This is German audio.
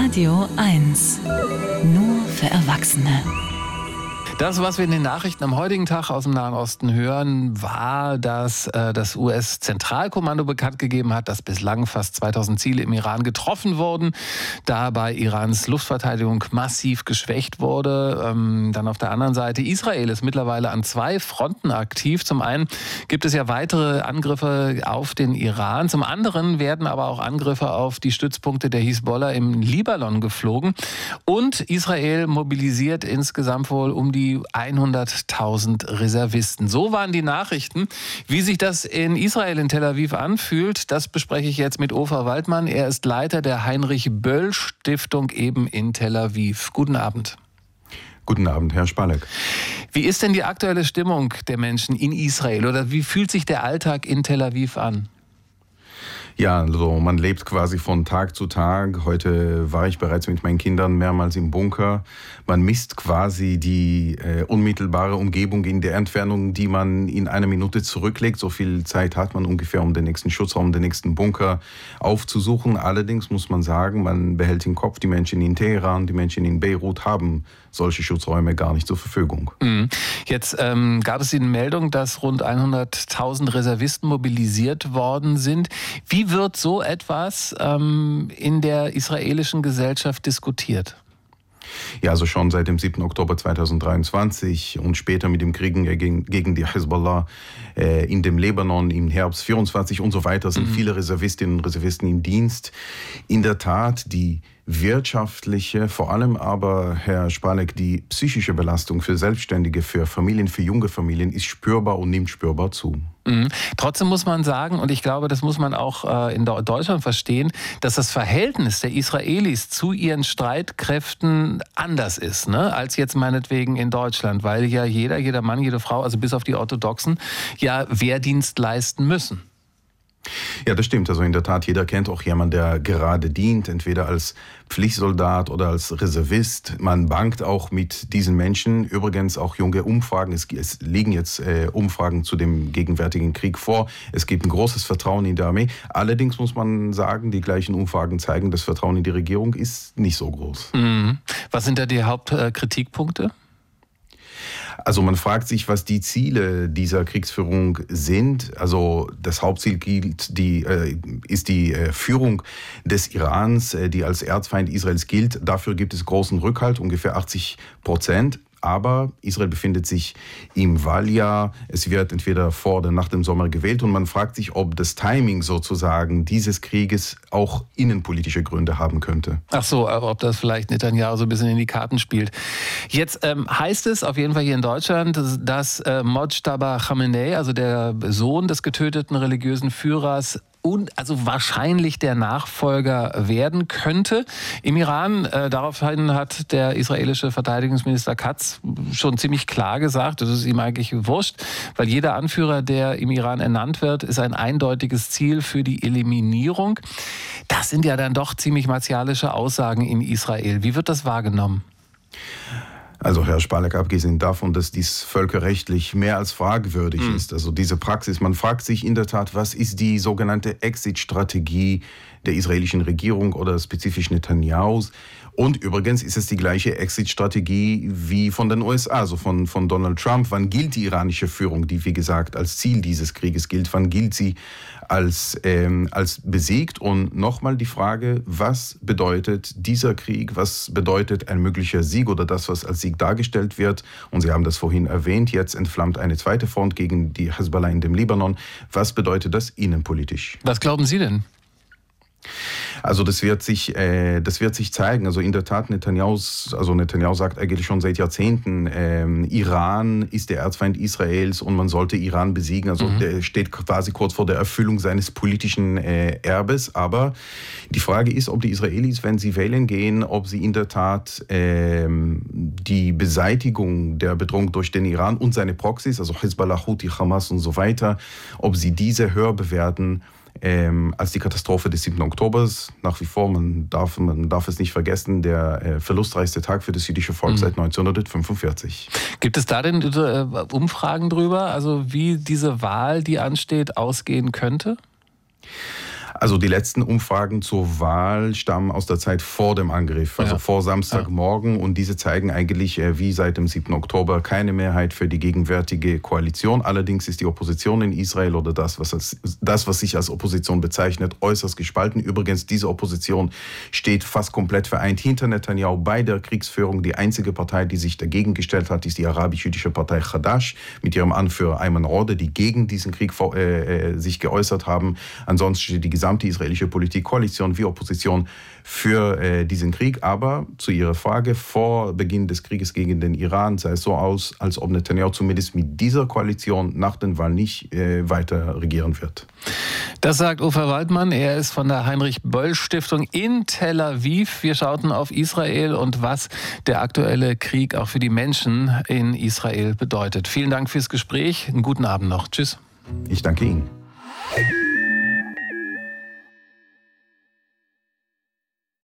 Radio 1. Nur für Erwachsene. Das, was wir in den Nachrichten am heutigen Tag aus dem Nahen Osten hören, war, dass das US-Zentralkommando bekannt gegeben hat, dass bislang fast 2000 Ziele im Iran getroffen wurden, dabei Irans Luftverteidigung massiv geschwächt wurde. Dann auf der anderen Seite, Israel ist mittlerweile an 2 Fronten aktiv. Zum einen gibt es ja weitere Angriffe auf den Iran, zum anderen werden aber auch Angriffe auf die Stützpunkte der Hisbollah im Libanon geflogen. Und Israel mobilisiert insgesamt wohl um die 100.000 Reservisten. So waren die Nachrichten. Wie sich das in Israel, in Tel Aviv anfühlt, das bespreche ich jetzt mit Ofer Waldmann. Er ist Leiter der Heinrich-Böll-Stiftung eben in Tel Aviv. Guten Abend. Guten Abend, Herr Spalek. Wie ist denn die aktuelle Stimmung der Menschen in Israel oder wie fühlt sich der Alltag in Tel Aviv an? Ja, also man lebt quasi von Tag zu Tag. Heute war ich bereits mit meinen Kindern mehrmals im Bunker. Man misst quasi die unmittelbare Umgebung in der Entfernung, die man in einer Minute zurücklegt. So viel Zeit hat man ungefähr, um den nächsten Schutzraum, den nächsten Bunker aufzusuchen. Allerdings muss man sagen, man behält im Kopf, die Menschen in Teheran, die Menschen in Beirut haben solche Schutzräume gar nicht zur Verfügung. Jetzt gab es die Meldung, dass rund 100.000 Reservisten mobilisiert worden sind. Wie wird so etwas in der israelischen Gesellschaft diskutiert? Ja, also schon seit dem 7. Oktober 2023 und später mit dem Kriegen gegen die Hisbollah in dem Libanon im Herbst 24 und so weiter sind viele Reservistinnen und Reservisten im Dienst. In der Tat, die wirtschaftliche, vor allem aber, Herr Spalek, die psychische Belastung für Selbstständige, für Familien, für junge Familien ist spürbar und nimmt spürbar zu. Trotzdem muss man sagen, und ich glaube, das muss man auch in Deutschland verstehen, dass das Verhältnis der Israelis zu ihren Streitkräften anders ist, ne, als jetzt meinetwegen in Deutschland, weil ja jeder Mann, jede Frau, also bis auf die Orthodoxen, ja Wehrdienst leisten müssen. Ja, das stimmt. Also in der Tat, jeder kennt auch jemanden, der gerade dient, entweder als Pflichtsoldat oder als Reservist. Man bangt auch mit diesen Menschen. Übrigens auch junge Umfragen. Es liegen jetzt Umfragen zu dem gegenwärtigen Krieg vor. Es gibt ein großes Vertrauen in die Armee. Allerdings muss man sagen, die gleichen Umfragen zeigen, das Vertrauen in die Regierung ist nicht so groß. Was sind da die Hauptkritikpunkte? Also man fragt sich, was die Ziele dieser Kriegsführung sind. Also das Hauptziel ist die Führung des Irans, die als Erzfeind Israels gilt. Dafür gibt es großen Rückhalt, ungefähr 80%. Aber Israel befindet sich im Wahljahr. Es wird entweder vor oder nach dem Sommer gewählt. Und man fragt sich, ob das Timing sozusagen dieses Krieges auch innenpolitische Gründe haben könnte. Ach so, ob das vielleicht Netanyahu so ein bisschen in die Karten spielt. Jetzt heißt es auf jeden Fall hier in Deutschland, dass Mojtaba Khamenei, also der Sohn des getöteten religiösen Führers, und also wahrscheinlich der Nachfolger werden könnte. Im Iran, daraufhin hat der israelische Verteidigungsminister Katz schon ziemlich klar gesagt, das ist ihm eigentlich wurscht, weil jeder Anführer, der im Iran ernannt wird, ist ein eindeutiges Ziel für die Eliminierung. Das sind ja dann doch ziemlich martialische Aussagen in Israel. Wie wird das wahrgenommen? Also Herr Spalek, abgesehen davon, dass dies völkerrechtlich mehr als fragwürdig ist, also diese Praxis, man fragt sich in der Tat, was ist die sogenannte Exit-Strategie der israelischen Regierung oder spezifisch Netanyahus? Und übrigens ist es die gleiche Exit-Strategie wie von den USA, also von Donald Trump. Wann gilt die iranische Führung, die wie gesagt als Ziel dieses Krieges gilt, wann gilt sie als besiegt? Und nochmal die Frage, was bedeutet dieser Krieg, was bedeutet ein möglicher Sieg oder das, was als Sieg dargestellt wird? Und Sie haben das vorhin erwähnt, jetzt entflammt eine zweite Front gegen die Hisbollah in dem Libanon. Was bedeutet das innenpolitisch? Was glauben Sie denn? Also das wird sich zeigen. Also in der Tat, Netanyahu sagt eigentlich schon seit Jahrzehnten, Iran ist der Erzfeind Israels und man sollte Iran besiegen. Also der steht quasi kurz vor der Erfüllung seines politischen Erbes. Aber die Frage ist, ob die Israelis, wenn sie wählen gehen, ob sie in der Tat die Beseitigung der Bedrohung durch den Iran und seine Proxys, also Hisbollah, Houthi, Hamas und so weiter, ob sie diese höher bewerten als die Katastrophe des 7. Oktobers. Nach wie vor, man darf es nicht vergessen, der verlustreichste Tag für das jüdische Volk seit 1945. Gibt es da denn Umfragen drüber, also wie diese Wahl, die ansteht, ausgehen könnte? Also die letzten Umfragen zur Wahl stammen aus der Zeit vor dem Angriff, also vor Samstagmorgen. Und diese zeigen eigentlich, wie seit dem 7. Oktober, keine Mehrheit für die gegenwärtige Koalition. Allerdings ist die Opposition in Israel oder das, was sich als Opposition bezeichnet, äußerst gespalten. Übrigens, diese Opposition steht fast komplett vereint hinter Netanyahu bei der Kriegsführung. Die einzige Partei, die sich dagegen gestellt hat, ist die arabisch-jüdische Partei Hadash mit ihrem Anführer Ayman Odeh, die gegen diesen Krieg sich geäußert haben. Ansonsten steht die gesamte israelische Politik, Koalition wie Opposition für diesen Krieg. Aber zu Ihrer Frage, vor Beginn des Krieges gegen den Iran sah es so aus, als ob Netanyahu zumindest mit dieser Koalition nach den Wahlen nicht weiter regieren wird. Das sagt Ufer Waldmann. Er ist von der Heinrich-Böll-Stiftung in Tel Aviv. Wir schauten auf Israel und was der aktuelle Krieg auch für die Menschen in Israel bedeutet. Vielen Dank fürs Gespräch. Einen guten Abend noch. Tschüss. Ich danke Ihnen.